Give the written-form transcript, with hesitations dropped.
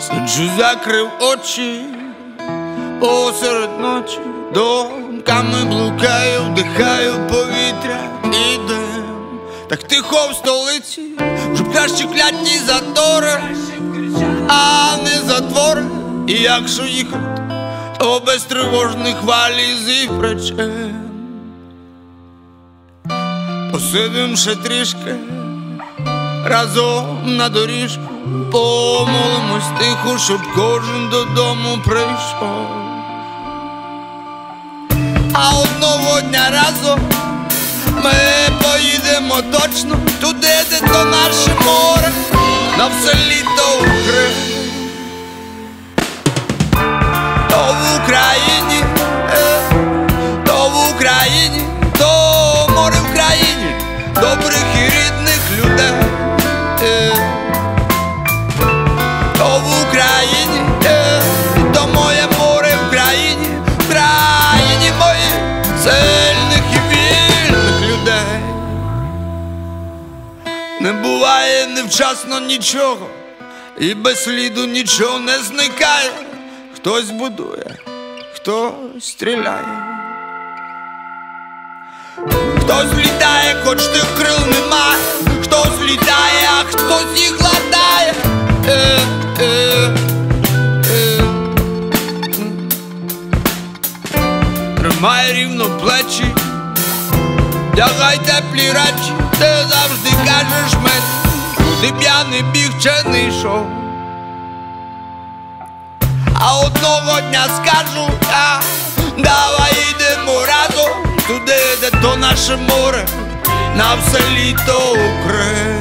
Сиджу, закрив очі посеред ночі, думками блукаю, вдихаю повітря і дим. Так тихо в столиці, вже пташі клятні затори, а не затвори. І якщо їхати, то без тривожних валіз і причин. Посидим ще трішки разом на доріжку, помолимось тихо, щоб кожен додому прийшов. А одного дня разом ми поїдемо точно туди, де то наше море, на все літо Україна. То в Україні, то в Україні, то море в країні добрих і рідних людей. То в Україні, то моє море в країні, в країні моїх сильних і вільних людей. Не буває невчасно нічого, і без сліду нічого не зникає. Хтось будує, хтось стріляє, хтось літає, хоч тих крил немає, хтось літає, а хтось їх ладає. Тримай рівно плечі, вдягай теплі речі, ти завжди кажеш мені, куди б я не біг чи не йшов. А одного дня скажу я, давай йдемо разом туди, де то наше море, на все літо Україна.